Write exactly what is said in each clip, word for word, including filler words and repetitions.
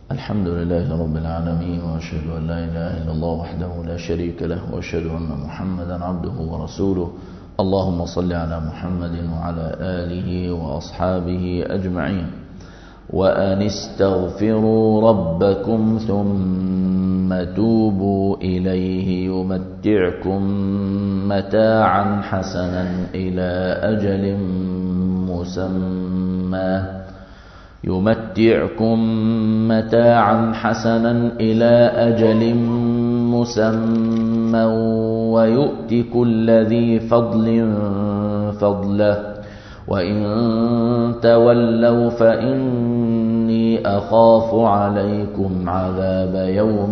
الحمد لله رب العالمين، وأشهد أن لا إله إلا الله وحده لا شريك له، وأشهد أن محمدا عبده ورسوله. اللهم صل على محمد وعلى آله وأصحابه أجمعين. وأن استغفروا ربكم ثم توبوا إليه يمتعكم متاعا حسنا إلى أجل مسمى يمتعكم متاعا حسنا إلى أجل مسمى ويؤتي كل ذي فضل فضله وإن تولوا فإني أخاف عليكم عذاب يوم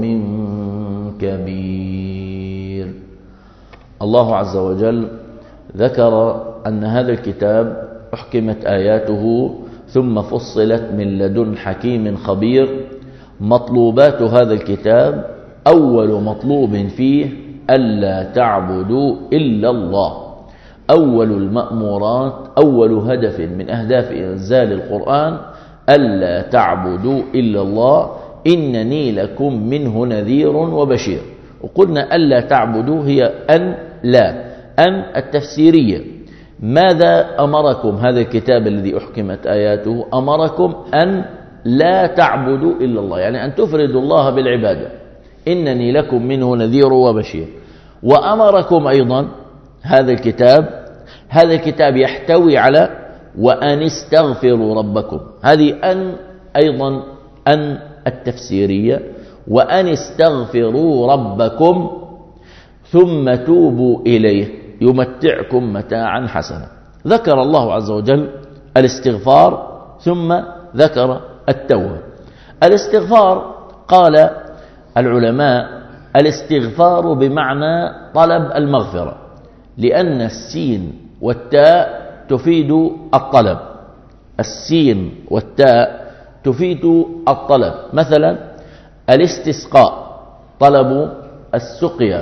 كبير. الله عز وجل ذكر أن هذا الكتاب أحكمت آياته ثم فصلت من لدن حكيم خبير. مطلوبات هذا الكتاب: أول مطلوب فيه ألا تعبدوا إلا الله. أول المأمورات، أول هدف من أهداف إنزال القرآن: ألا تعبدوا إلا الله إنني لكم منه نذير وبشير. وقلنا ألا تعبدوا هي أن لا، أن التفسيرية. ماذا أمركم هذا الكتاب الذي أحكمت آياته؟ أمركم أن لا تعبدوا إلا الله، يعني أن تفردوا الله بالعبادة. إنني لكم منه نذير وبشير. وأمركم أيضا هذا الكتاب هذا الكتاب يحتوي على وأن استغفروا ربكم. هذه أن أيضا أن التفسيرية، وأن استغفروا ربكم ثم توبوا إليه يمتعكم متاعا حسنا. ذكر الله عز وجل الاستغفار ثم ذكر التوبة. الاستغفار قال العلماء الاستغفار بمعنى طلب المغفرة، لأن السين والتاء تفيد الطلب. السين والتاء تفيد الطلب. مثلا الاستسقاء طلب السقيا،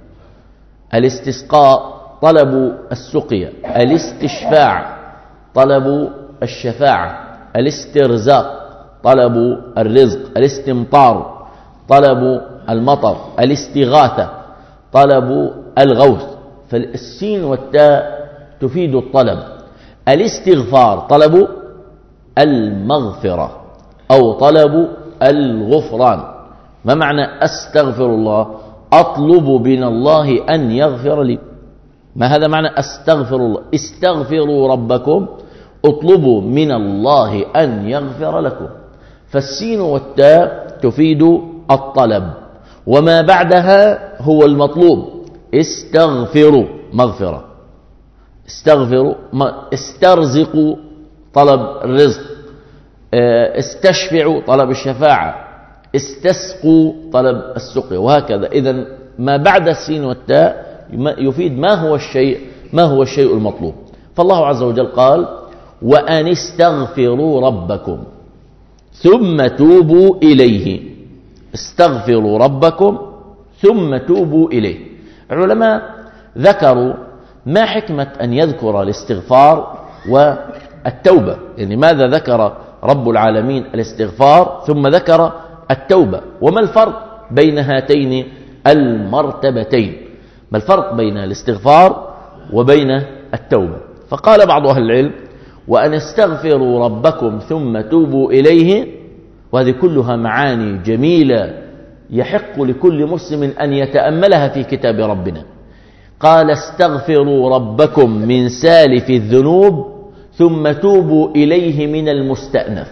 الاستسقاء طلب السقيا. الاستشفاع طلب الشفاعة. الاسترزاق طلب الرزق. الاستمطار طلب المطر. الاستغاثة طلب الغوث. فالسين والتاء تفيد الطلب. الاستغفار طلب المغفرة أو طلب الغفران. ما معنى أستغفر الله؟ أطلب من الله أن يغفر لي. ما هذا معنى أستغفر الله؟ استغفروا ربكم، اطلبوا من الله أن يغفر لكم. فالسين والتاء تفيد الطلب، وما بعدها هو المطلوب. استغفروا مغفرة، استغفروا، استرزقوا طلب الرزق، استشفعوا طلب الشفاعة، استسقوا طلب السقي، وهكذا. إذن ما بعد السين والتاء يفيد ما هو الشيء ما هو الشيء المطلوب. فالله عز وجل قال: وأن استغفروا ربكم ثم توبوا إليه. استغفروا ربكم ثم توبوا إليه. العلماء ذكروا ما حكمة أن يذكر الاستغفار والتوبة، يعني ماذا ذكر رب العالمين الاستغفار ثم ذكر التوبة؟ وما الفرق بين هاتين المرتبتين؟ ما الفرق بين الاستغفار وبين التوبة؟ فقال بعض أهل العلم: وأن استغفروا ربكم ثم توبوا إليه. وهذه كلها معاني جميلة يحق لكل مسلم أن يتأملها في كتاب ربنا. قال: استغفروا ربكم من سالف الذنوب ثم توبوا إليه من المستأنف.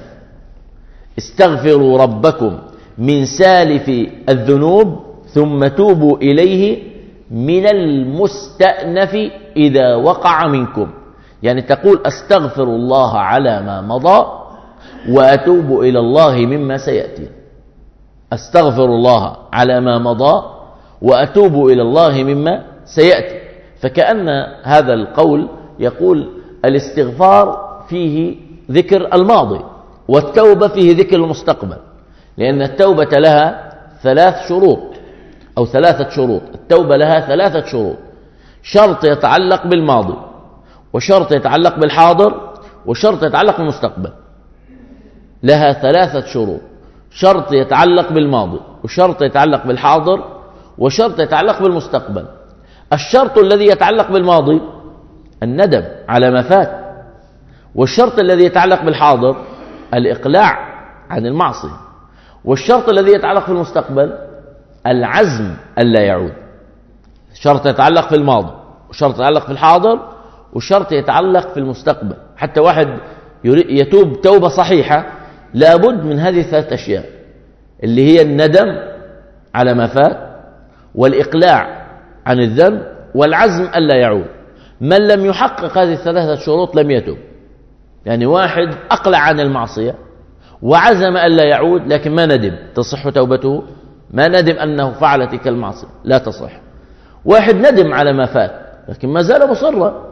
استغفروا ربكم من سالف الذنوب ثم توبوا إليه من المستأنف إذا وقع منكم. يعني تقول: أستغفر الله على ما مضى وأتوب إلى الله مما سيأتي. أستغفر الله على ما مضى وأتوب إلى الله مما سيأتي. فكأن هذا القول يقول الاستغفار فيه ذكر الماضي، والتوبة فيه ذكر المستقبل، لأن التوبة لها ثلاث شروط أو ثلاثة شروط. التوبة لها ثلاثة شروط: شرط يتعلق بالماضي، وشرط يتعلق بالحاضر، وشرط يتعلق بالمستقبل. لها ثلاثة شروط: شرط يتعلق بالماضي، وشرط يتعلق بالحاضر، وشرط يتعلق بالمستقبل. الشرط الذي يتعلق بالماضي الندم على ما فات، والشرط الذي يتعلق بالحاضر الإقلاع عن المعصية، والشرط الذي يتعلق بالمستقبل العزم ألا يعود. شرط يتعلق في الماضي، وشرط يتعلق في الحاضر، وشرط يتعلق في المستقبل. حتى واحد يتوب توبة صحيحة لابد من هذه الثلاث أشياء، اللي هي الندم على ما فات، والإقلاع عن الذنب، والعزم ألا يعود. من لم يحقق هذه الثلاثة شروط لم يتوب. يعني واحد أقلع عن المعصية وعزم ألا يعود لكن ما ندم، تصح توبته؟ ما ندم أنه فعل تلك المعصية، لا تصح. واحد ندم على ما فات لكن ما زال مصرا،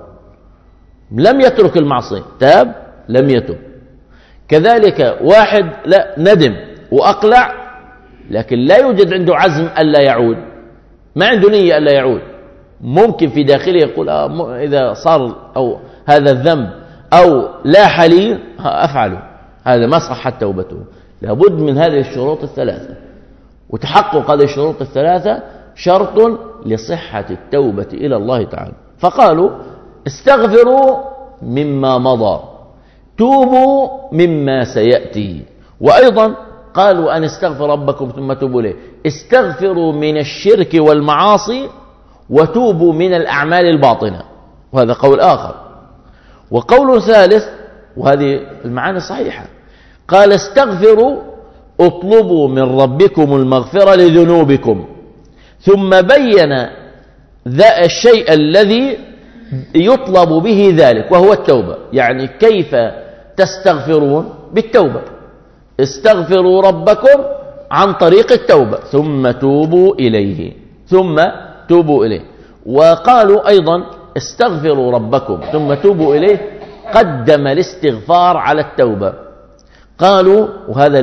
لم يترك المعصية، تاب لم يتب. كذلك واحد لا ندم وأقلع لكن لا يوجد عنده عزم ألا يعود، ما عنده نية ألا يعود، ممكن في داخله يقول آه إذا صار أو هذا الذنب أو لاح لي أفعله، هذا ما صحت توبته. لابد من هذه الشروط الثلاثة، وتحقق هذه الشروط الثلاثة شرط لصحة التوبة إلى الله تعالى. فقالوا استغفروا مما مضى، توبوا مما سيأتي. وأيضا قالوا أن استغفر ربكم ثم توبوا إليه، استغفروا من الشرك والمعاصي وتوبوا من الأعمال الباطنة، وهذا قول آخر. وقول ثالث، وهذه المعاني الصحيحة، قال استغفروا اطلبوا من ربكم المغفرة لذنوبكم، ثم بين ذا الشيء الذي يطلب به ذلك وهو التوبة. يعني كيف تستغفرون؟ بالتوبة، استغفروا ربكم عن طريق التوبة ثم توبوا إليه، ثم توبوا إليه. وقالوا أيضا استغفروا ربكم ثم توبوا إليه، قدم الاستغفار على التوبة. قالوا وهذا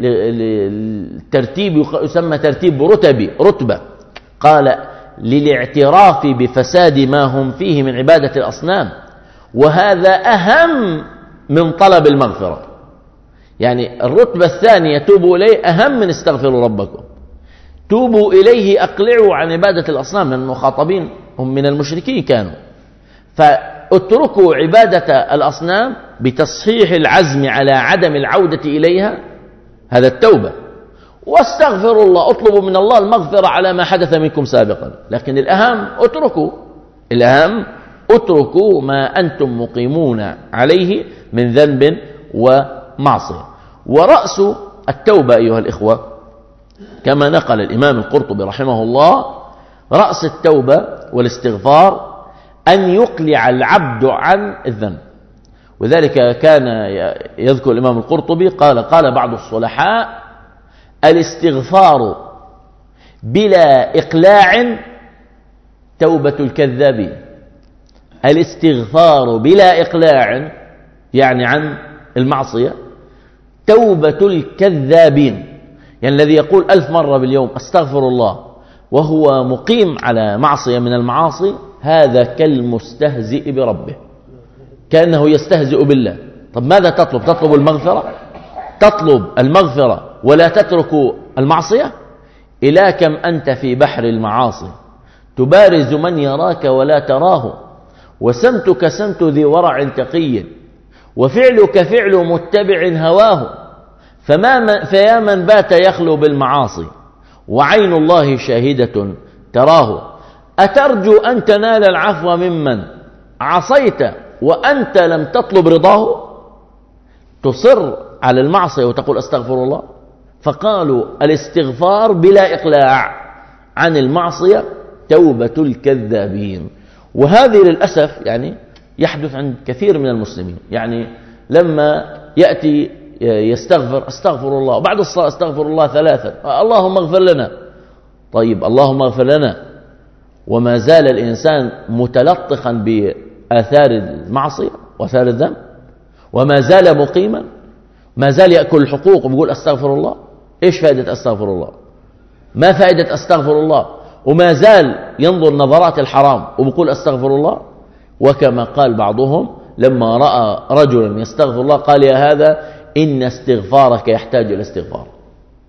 الترتيب يسمى ترتيب رتبي رتبة، قال للاعتراف بفساد ما هم فيه من عبادة الأصنام، وهذا أهم من طلب المغفرة. يعني الرتبة الثانية توبوا إليه أهم من استغفروا ربكم. توبوا إليه أقلعوا عن عبادة الأصنام، لأن المخاطبين هم من المشركين كانوا، فاتركوا عبادة الأصنام بتصحيح العزم على عدم العودة إليها، هذا التوبة. واستغفروا الله، اطلبوا من الله المغفرة على ما حدث منكم سابقا، لكن الأهم اتركوا، الأهم اتركوا ما أنتم مقيمون عليه من ذنب ومعصية. ورأس التوبة أيها الإخوة كما نقل الإمام القرطبي رحمه الله، رأس التوبة والاستغفار أن يقلع العبد عن الذنب. وذلك كان يذكر الإمام القرطبي قال قال بعض الصلحاء الاستغفار بلا إقلاع توبة الكذابين. الاستغفار بلا إقلاع يعني عن المعصية توبة الكذابين، يعني الذي يقول ألف مرة باليوم أستغفر الله وهو مقيم على معصية من المعاصي، هذا كالمستهزئ بربه، كأنه يستهزئ بالله. طب ماذا تطلب؟ تطلب المغفرة؟ تطلب المغفرة ولا تترك المعصية؟ إلى كم أنت في بحر المعاصي تبارز من يراك ولا تراه، وسمتك سمت ذي ورع تقي، وفعلك فعل متبع هواه، فما فيا من بات يخلو بالمعاصي وعين الله شاهدة تراه. أترجو أن تنال العفو ممن عصيت وأنت لم تطلب رضاه؟ تصر على المعصية وتقول أستغفر الله. فقالوا الاستغفار بلا إقلاع عن المعصية توبة الكذابين. وهذه للأسف يعني يحدث عند كثير من المسلمين، يعني لما يأتي يستغفر أستغفر الله، بعد الصلاة أستغفر الله ثلاثا، اللهم اغفر لنا. طيب اللهم اغفر لنا، وما زال الإنسان متلطخا بآثار المعصية وآثار الذنب، وما زال مقيما، ما زال يأكل الحقوق ويقول أستغفر الله. إيش فائدة أستغفر الله؟ ما فائدة أستغفر الله؟ وما زال ينظر نظرات الحرام ويقول أستغفر الله. وكما قال بعضهم لما رأى رجلا يستغفر الله قال يا هذا إن استغفارك يحتاج إلى استغفار،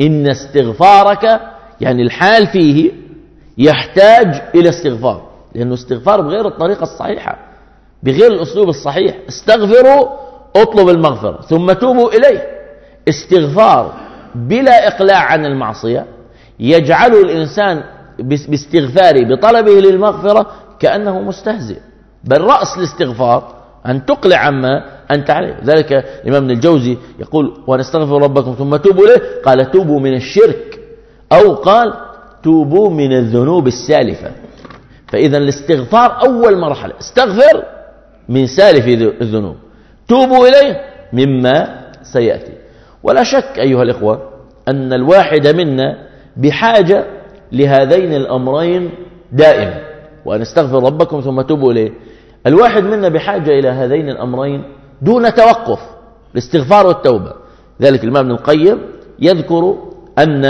إن استغفارك يعني الحال فيه يحتاج إلى استغفار، لأنه استغفار بغير الطريقة الصحيحة، بغير الأسلوب الصحيح. استغفروا، اطلب المغفرة ثم توبوا إليه. استغفار بلا إقلاع عن المعصية يجعل الإنسان باستغفاره بطلبه للمغفرة كأنه مستهزئ، بل رأس الاستغفار أن تقلع عما أنت عليه. ذلك الإمام ابن الجوزي يقول ونستغفر ربكم ثم توبوا إليه، قال توبوا من الشرك، أو قال توبوا من الذنوب السالفة. فإذا الاستغفار أول مرحلة، استغفر من سالف الذنوب، توبوا إليه مما سيأتي. ولا شك أيها الإخوة أن الواحد منا بحاجة لهذين الأمرين دائما، وأن استغفر ربكم ثم توبوا إليه. الواحد منا بحاجة إلى هذين الأمرين دون توقف، الاستغفار والتوبة. ذلك الإمام ابن القيم يذكر أن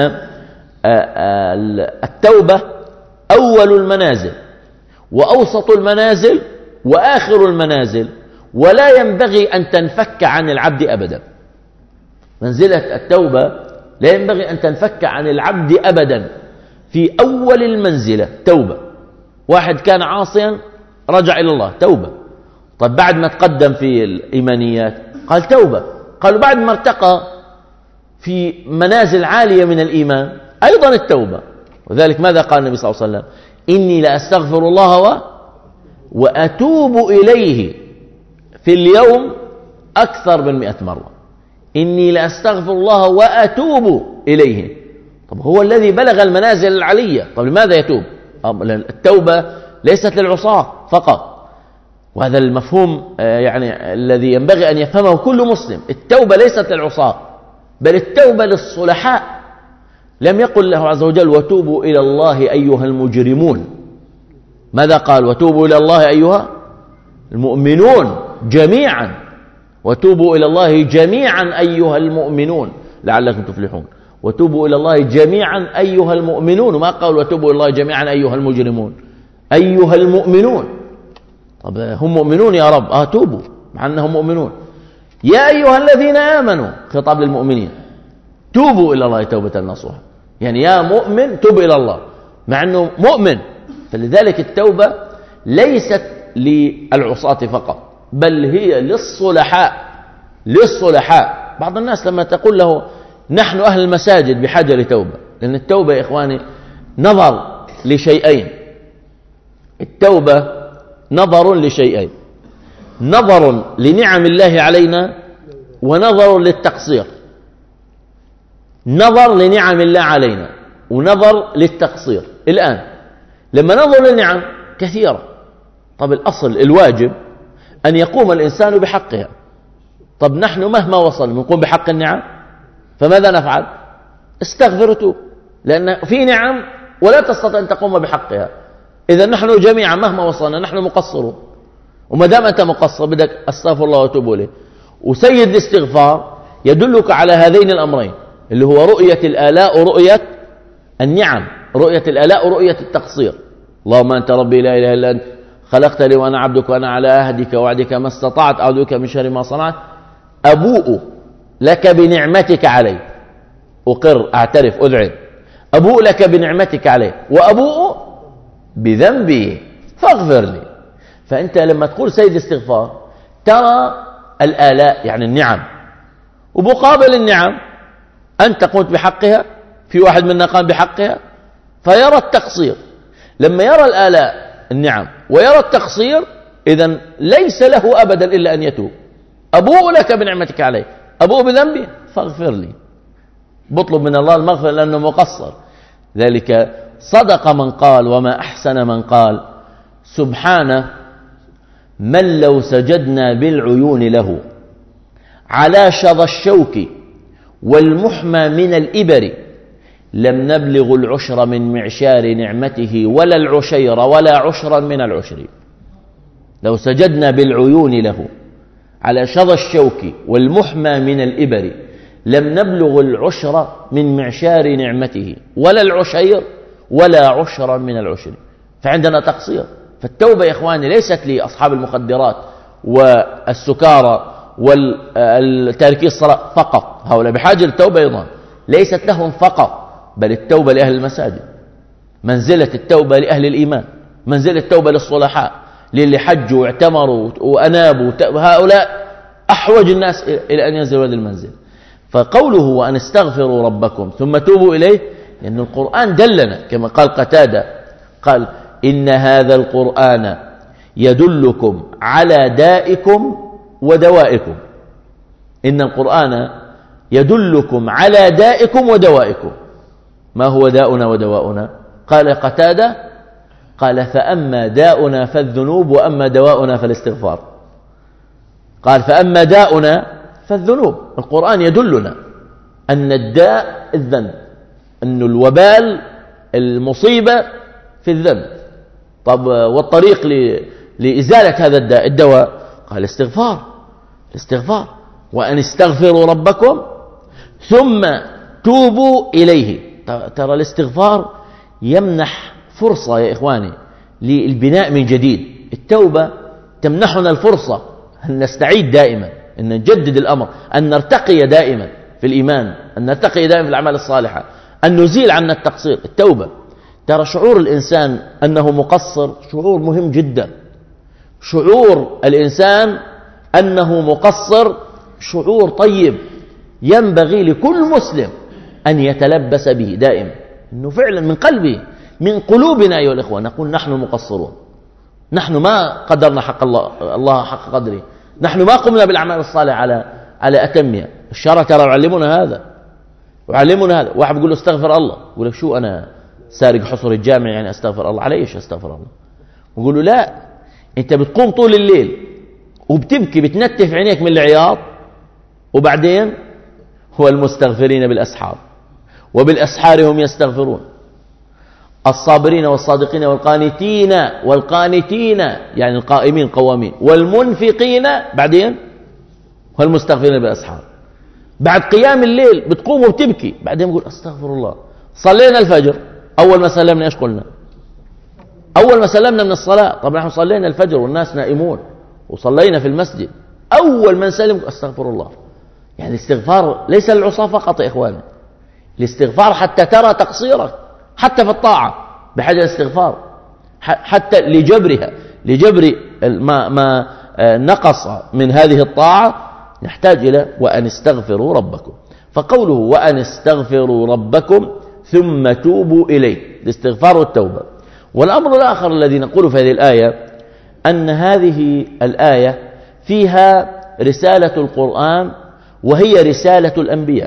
التوبة أول المنازل وأوسط المنازل وآخر المنازل، ولا ينبغي أن تنفك عن العبد أبدا. منزلة التوبة لا ينبغي أن تنفك عن العبد أبدا. في أول المنزلة توبة، واحد كان عاصيا رجع إلى الله، توبة. طيب بعد ما تقدم في الإيمانيات قال توبة. قالوا بعد ما ارتقى في منازل عالية من الإيمان أيضا التوبة. وذلك ماذا قال النبي صلى الله عليه وسلم؟ إني لأستغفر الله و... وأتوب إليه في اليوم أكثر من مئة مرة. إني لأستغفر الله وأتوب إليه. طب هو الذي بلغ المنازل العلية، طب لماذا يتوب؟ التوبة ليست للعصاة فقط، وهذا المفهوم يعني الذي ينبغي أن يفهمه كل مسلم. التوبة ليست للعصاة، بل التوبة للصلحاء. لم يقل له عز وجل وتوبوا إلى الله أيها المجرمون، ماذا قال؟ وتوبوا إلى الله أيها المؤمنون جميعا، وتوبوا إلى الله جميعا أيها المؤمنون لعلكم تفلحون. وتوبوا إلى الله جميعا أيها المؤمنون، ما قال وتوبوا إلى الله جميعا أيها المجرمون، أيها المؤمنون. طب هم مؤمنون يا رب، آه توبوا مع أنهم مؤمنون. يا أيها الذين آمنوا، خطاب للمؤمنين، توبوا إلى الله توبة نصوحا. يعني يا مؤمن توب إلى الله مع أنه مؤمن. فلذلك التوبة ليست للعصاة فقط، بل هي للصلحاء. للصلحاء. بعض الناس لما تقول له نحن أهل المساجد بحاجة لتوبة، لأن التوبة يا إخواني نظر لشيئين. التوبة نظر لشيئين، نظر لنعم الله علينا ونظر للتقصير. نظر لنعم الله علينا ونظر للتقصير. الآن لما نظر للنعم كثيرة، طب الأصل الواجب أن يقوم الإنسان بحقها. طب نحن مهما وصل نقوم بحق النعم، فماذا نفعل؟ استغفر وتوب، لأن في نعم ولا تستطيع أن تقوم بحقها. إذا نحن جميعا مهما وصلنا نحن مقصرون، وما دام أنت مقصر بدك أستغفر الله وتوب إليه. وسيد الاستغفار يدلك على هذين الأمرين، اللي هو رؤية الآلاء ورؤية النعم، رؤية الآلاء ورؤية التقصير. اللهم أنت ربي لا إله إلا أنت خلقتني وأنا عبدك وأنا على عهدك ووعدك ما استطعت أعوذ بك من شر ما صنعت. أبوء لك بنعمتك علي، أقر أعترف أذعن، أبوء لك بنعمتك علي وأبوء بذنبي فاغفر لي. فأنت لما تقول سيد استغفار ترى الآلاء يعني النعم، ومقابل النعم أنت قمت بحقها، في واحد منا قام بحقها، فيرى التقصير. لما يرى الآلاء النعم ويرى التقصير، إذن ليس له أبدا إلا أن يتوب. أبوء لك بنعمتك علي، أبوء بذنبي فاغفر لي. بطلب من الله المغفرة لأنه مقصر. ذلك صدق من قال وما أحسن من قال سبحانه من لو سجدنا بالعيون له على شظى الشوك والمحمى من الإبر لم نبلغ العشر من معشار نعمته ولا العشير ولا عشرا من العشر. لو سجدنا بالعيون له على شظى الشوك والمحمى من الإبر لم نبلغ العشر من معشار نعمته ولا العشير ولا عشرا من العشر. فعندنا تقصير. فالتوبة يا إخواني ليست لأصحاب المخدرات والسكارى والتاركي الصلاة فقط، هؤلاء بحاجة للتوبة أيضا، ليست لهم فقط، بل التوبة لأهل المساجد، منزلة التوبة لأهل الإيمان، منزلة التوبة للصلحاء، للي حجوا واعتمروا وأنابوا، هؤلاء أحوج الناس إلى أن ينزلوا هذه المنزل. فقوله وأن استغفروا ربكم ثم توبوا إليه، لأن القرآن دلنا كما قال قتادة، قال إن هذا القرآن يدلكم على دائكم ودوائكم. إن القرآن يدلكم على دائكم ودوائكم. ما هو داؤنا ودواؤنا؟ قال قتادة، قال فأما داؤنا فالذنوب وأما دواؤنا فالاستغفار. قال فأما داؤنا فالذنوب، القرآن يدلنا أن الداء الذنب، أن الوبال المصيبة في الذنب. طب والطريق لإزالة هذا الداء، الدواء، قال الاستغفار، الاستغفار وأن استغفروا ربكم ثم توبوا إليه. ترى الاستغفار يمنح فرصة يا إخواني للبناء من جديد. التوبة تمنحنا الفرصة أن نستعيد دائما، أن نجدد الأمر، أن نرتقي دائما في الإيمان، أن نرتقي دائما في الأعمال الصالحة، أن نزيل عنا التقصير. التوبة، ترى شعور الإنسان أنه مقصر شعور مهم جدا. شعور الإنسان أنه مقصر شعور طيب، ينبغي لكل مسلم أن يتلبس به دائما، أنه فعلا من قلبه، من قلوبنا أيها الإخوة نقول نحن مقصرون، نحن ما قدرنا حق الله, الله حق قدره، نحن ما قمنا بالأعمال الصالحة على على أتمها. الشرع ترى يعلمنا هذا، يعلمنا هذا. واحد بيقول له استغفر الله، يقول لك شو أنا سارق حصر الجامع يعني أستغفر الله؟ على إيش أستغفر الله؟ يقول له لا، أنت بتقوم طول الليل وبتبكي بتنتف عينيك من العياط، وبعدين هو المستغفرين بالأسحار وبالأسحار هم يستغفرون، الصابرين والصادقين والقانتين والقانتين يعني القائمين قوامين، والمنفقين، بعدين هو المستغفرين بالأسحار. بعد قيام الليل بتقوم وبتبكي، بعدين بقول أستغفر الله. صلينا الفجر، أول ما سلمنا إيش قلنا؟ أول ما سلمنا من الصلاة، طبعا نحن صلينا الفجر والناس نائمون وصلينا في المسجد، أول ما نسلم أستغفر الله. يعني الاستغفار ليس للعصاة فقط يا إخواني، الاستغفار حتى ترى تقصيرك حتى في الطاعة بحاجة الاستغفار، حتى لجبرها، لجبر ما, ما نقص من هذه الطاعة نحتاج إلى وأن استغفروا ربكم. فقوله وأن استغفروا ربكم ثم توبوا إليه، الاستغفار والتوبة. والأمر الآخر الذي نقول في هذه الآية أن هذه الآية فيها رسالة القرآن، وهي رسالة الأنبياء.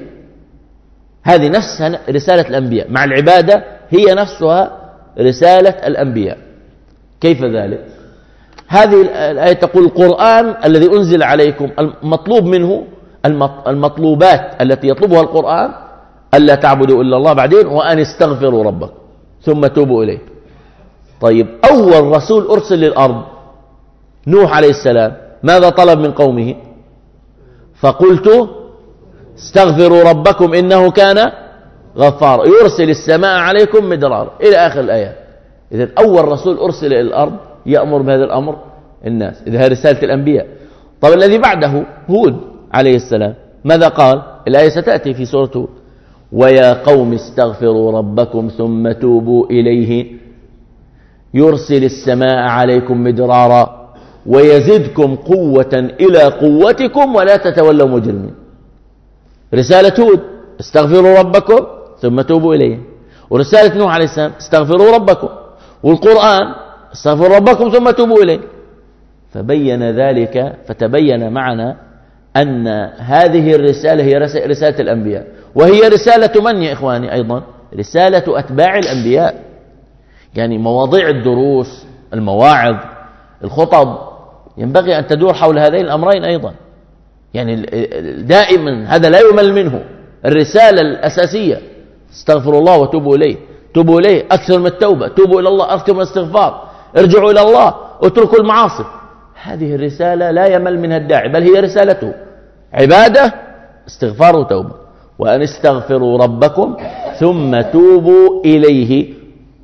هذه نفسها رسالة الأنبياء، مع العبادة هي نفسها رسالة الأنبياء. كيف ذلك؟ هذه الآية تقول القرآن الذي أنزل عليكم المطلوب منه، المطلوبات التي يطلبها القرآن ألا تعبدوا إلا الله، بعدين وأن استغفروا ربكم ثم توبوا إليه. طيب أول رسول أرسل للأرض نوح عليه السلام، ماذا طلب من قومه؟ فقلت استغفروا ربكم إنه كان غفارا يرسل السماء عليكم مدرارا إلى آخر الآيات. إذن أول رسول أرسل إلى الأرض يأمر بهذا الأمر الناس، إذا هي رسالة الأنبياء. طب الذي بعده هود عليه السلام ماذا قال؟ الآية ستأتي في سورة هود، ويا قوم استغفروا ربكم ثم توبوا إليه يرسل السماء عليكم مدرارا ويزدكم قوة إلى قوتكم ولا تتولوا مجرمين. رسالة هود استغفروا ربكم ثم توبوا إليه، ورسالة نوح عليه السلام استغفروا ربكم، والقرآن استغفروا ربكم ثم توبوا إليه. فبين ذلك، فتبين معنا أن هذه الرسالة هي رسالة الأنبياء، وهي رسالة من يا إخواني؟ أيضا رسالة أتباع الأنبياء. يعني مواضيع الدروس، المواعظ، الخطب ينبغي أن تدور حول هذين الأمرين أيضا. يعني دائما هذا لا يمل منه، الرسالة الأساسية استغفروا الله وتوبوا إليه، توبوا إليه أكثر من التوبة، توبوا إلى الله أكثر من الاستغفار، ارجعوا إلى الله اتركوا المعاصي. هذه الرسالة لا يمل منها الداعي، بل هي رسالته عبادة، استغفار وتوبة. وأن استغفروا ربكم ثم توبوا إليه.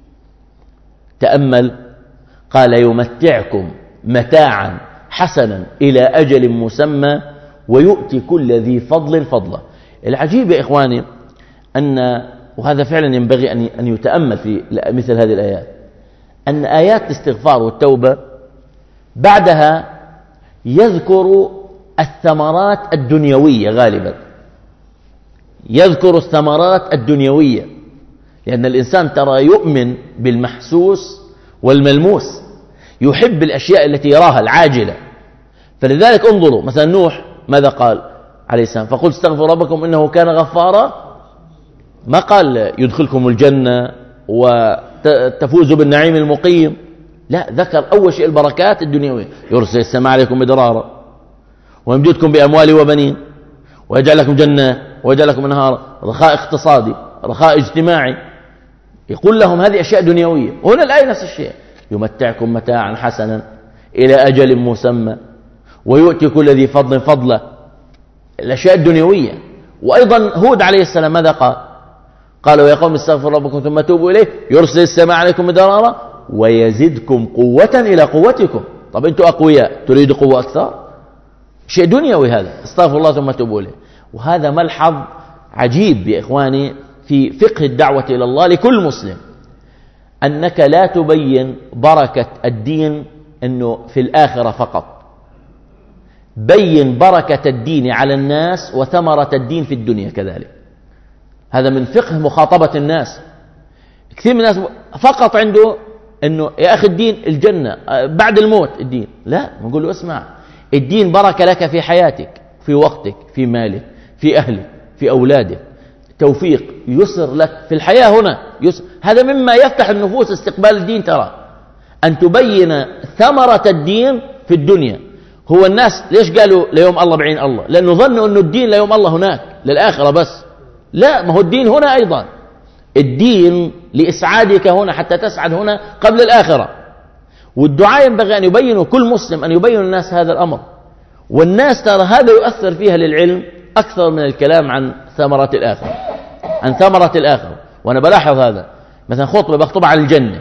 تأمل، قال يمتعكم متاعا حسنا إلى أجل مسمى ويؤتي كل ذي فضل فضله. العجيب يا إخواني أن، وهذا فعلا ينبغي أن يتأمل في مثل هذه الآيات، أن آيات الاستغفار والتوبة بعدها يذكر الثمرات الدنيوية غالبا، يذكر الثمرات الدنيوية، لأن الإنسان ترى يؤمن بالمحسوس والملموس، يحب الأشياء التي يراها العاجلة. فلذلك انظروا مثلا نوح ماذا قال عليه السلام؟ فقل استغفروا ربكم إنه كان غفارا، ما قال يدخلكم الجنة وتفوزوا بالنعيم المقيم، لا، ذكر أول شيء البركات الدنيوية، يرسل السماء عليكم مدرارا ويمددكم بأموال وبنين ويجعل لكم جنات ويجعل لكم أنهارا، رخاء اقتصادي، رخاء اجتماعي، يقول لهم هذه أشياء دنيوية. وهنا الآية نفس الشيء، يمتعكم متاعا حسنا إلى أجل مسمى ويؤتي كل ذي فضل فضله، الأشياء الدنيوية. وأيضا هود عليه السلام ماذا قال؟ قالوا يا قوم استغفروا ربكم ثم توبوا إليه يرسل السماء عليكم مدرارا ويزدكم قوة إلى قوتكم. طب أنتم أقوياء تريدوا قوة أكثر؟ شيء دنيوي هذا، استغفر الله ثم توبوا إليه. وهذا ملحظ عجيب يا إخواني في فقه الدعوة إلى الله لكل مسلم، أنك لا تبين بركة الدين أنه في الآخرة فقط، بين بركة الدين على الناس وثمرة الدين في الدنيا كذلك. هذا من فقه مخاطبة الناس. كثير من الناس فقط عنده أنه يا أخي الدين الجنة بعد الموت، الدين لا، نقول له اسمع، الدين بركة لك في حياتك، في وقتك، في مالك، في أهلك، في أولادك، توفيق، يسر لك في الحياة هنا يسر. هذا مما يفتح النفوس استقبال الدين، ترى أن تبين ثمرة الدين في الدنيا. هو الناس ليش قالوا ليوم الله بعين الله؟ لأنه ظنوا أنه الدين ليوم الله هناك للآخرة بس، لا، ما هو الدين هنا أيضا، الدين لإسعادك هنا حتى تسعد هنا قبل الآخرة. والدعاء ينبغي أن يبينوا، كل مسلم أن يبين الناس هذا الأمر. والناس ترى هذا يؤثر فيها للعلم أكثر من الكلام عن ثمرة الآخرة، عن ثمرة الآخرة. وأنا بلاحظ هذا، مثلا خطبة بخطب عن الجنة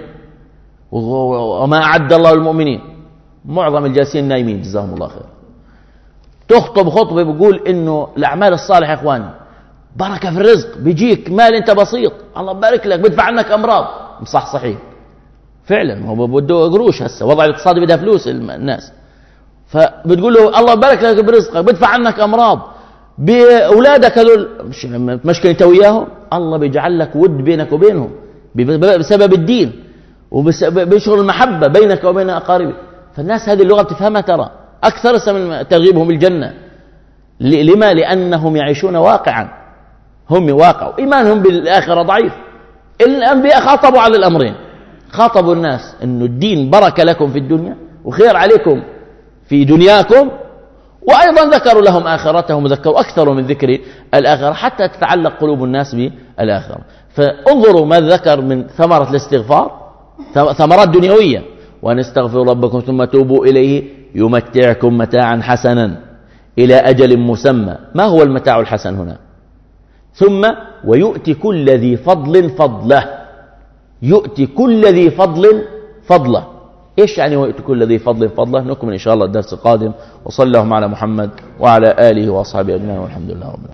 وما أعد الله للمؤمنين، معظم الجالسين نايمين جزاهم الله خير. تخطب خطبة بيقول إنه الأعمال الصالحة يا إخواني بركة في الرزق، بيجيك مال أنت بسيط الله بارك لك، بدفع عنك أمراض، صح صحيح فعلا، هو بده قروش، هسه وضع الاقتصادي بدها فلوس الناس، فبتقول له الله بارك لك برزقك، بدفع عنك أمراض، بأولادك هذول مش مشكلة انت وياهم، الله بيجعل لك ود بينك وبينهم بسبب الدين وبشغل المحبة بينك وبين أقاربك. فالناس هذه اللغة بتفهمها، ترى أكثر من ترغيبهم الجنة. لما؟ لأنهم يعيشون واقعا، هم واقع، إيمانهم بالآخرة ضعيف. الأنبياء خاطبوا على الأمرين، خاطبوا الناس أن الدين بركة لكم في الدنيا وخير عليكم في دنياكم، وأيضا ذكروا لهم آخرتهم، وذكروا أكثر من ذكر الآخرة حتى تتعلق قلوب الناس بالآخرة. فانظروا ما ذكر من ثمرة الاستغفار، ثمرات دنيوية، وأن استغفروا ربكم ثم توبوا إليه يمتعكم متاعا حسنا إلى أجل مسمى. ما هو المتاع الحسن هنا؟ ثم ويؤتي كل ذي فضل فضله، يؤتي كل ذي فضل فضله. إيش يعني ويؤتي كل ذي فضل فضله؟ نكمل إن شاء الله الدرس القادم. وصلى اللهم على محمد وعلى آله وأصحابه أجمعين، والحمد لله رب العالمين.